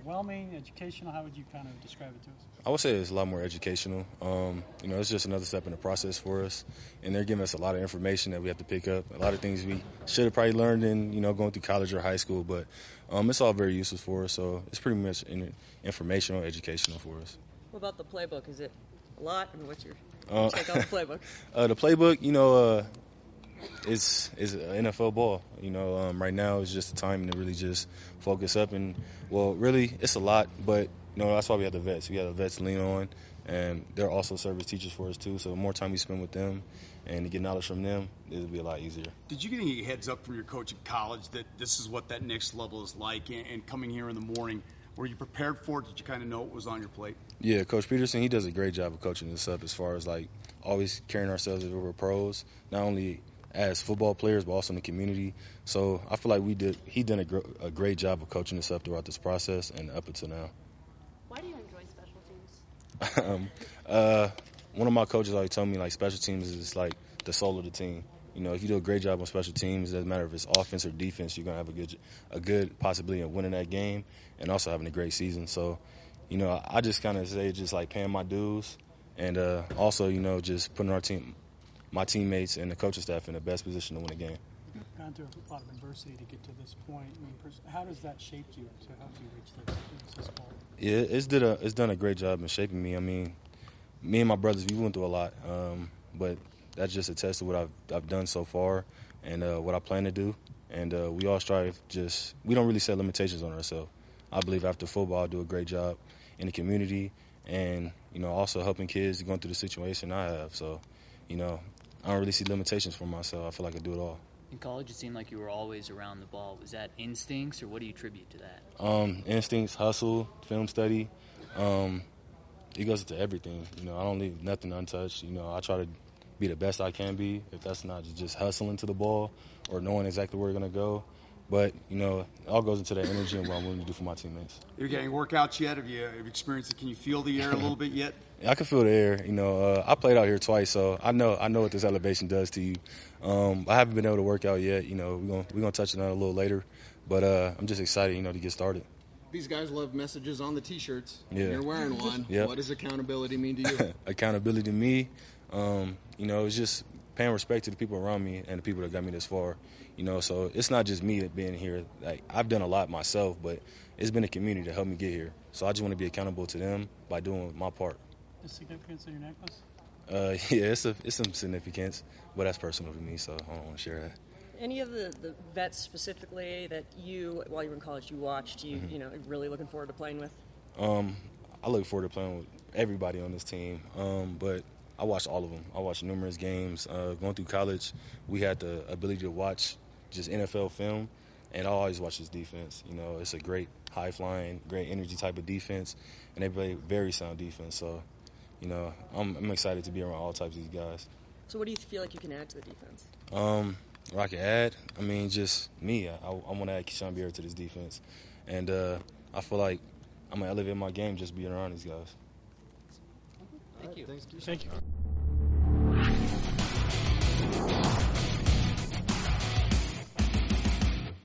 overwhelming, educational? How would you kind of describe it to us? I would say it's a lot more educational. It's just another step in the process for us, and they're giving us a lot of information that we have to pick up. A lot of things we should have probably learned in, going through college or high school, but it's all very useful for us. So it's pretty much informational, educational for us. What about the playbook? Is it a lot? I mean, what's your take on the playbook? The playbook, it's NFL ball. Right now it's just the time to really just focus up and, really it's a lot, but that's why we have the vets. We have the vets to lean on, and they're also service teachers for us too. So the more time we spend with them and to get knowledge from them, it'll be a lot easier. Did you get any heads up from your coach at college that this is what that next level is like? And coming here in the morning, were you prepared for it? Did you kind of know what was on your plate? Yeah, Coach Peterson, he does a great job of coaching us up as far as like always carrying ourselves as if we're pros, not only as football players, but also in the community. So I feel like he done a great job of coaching us up throughout this process and up until now. Why do you enjoy special teams? One of my coaches always told me, like, special teams is like the soul of the team. If you do a great job on special teams, it doesn't matter if it's offense or defense, you're going to have a good possibility of winning that game and also having a great season. So, I just kind of say just like paying my dues and also, just putting my teammates and the coaching staff in the best position to win a game. You've gone through a lot of adversity to get to this point. I mean, how does that shape you to help you reach this goal? Yeah, it's done a great job in shaping me. I mean, me and my brothers, we went through a lot, but that's just a test of what I've done so far and what I plan to do. And we all strive. We don't really set limitations on ourselves. I believe after football, I do a great job in the community and also helping kids going through the situation I have. So, I don't really see limitations for myself. I feel like I do it all. In college, it seemed like you were always around the ball. Was that instincts, or what do you attribute to that? Instincts, hustle, film study. It goes into everything. I don't leave nothing untouched. I try to be the best I can be. If that's not just hustling to the ball or knowing exactly where we're going to go. But, it all goes into that energy and what I'm willing to do for my teammates. Are you getting workouts yet? Have you experienced it? Can you feel the air a little bit yet? Yeah, I can feel the air. I played out here twice, so I know what this elevation does to you. I haven't been able to work out yet. We're gonna touch on that a little later. But I'm just excited, to get started. These guys love messages on the T-shirts. Yeah. You're wearing one. Yep. What does accountability mean to you? Accountability to me, it's just paying respect to the people around me and the people that got me this far. So it's not just me being here. Like, I've done a lot myself, but it's been a community that helped me get here. So I just want to be accountable to them by doing my part. The significance of your necklace? Yeah, it's some significance, but that's personal to me, so I don't want to share that. Any of the vets specifically that you, while you were in college, you watched, really looking forward to playing with? I look forward to playing with everybody on this team, but I watched all of them. I watched numerous games. Going through college, we had the ability to watch just NFL film, and I always watch this defense. It's a great high-flying, great energy type of defense, and they play very sound defense. So, I'm excited to be around all types of these guys. So what do you feel like you can add to the defense? What I can add? I mean, just me. I want to add Keyshawn Beard to this defense. And I feel like I'm going to elevate my game just being around these guys. Thank you. Thank you.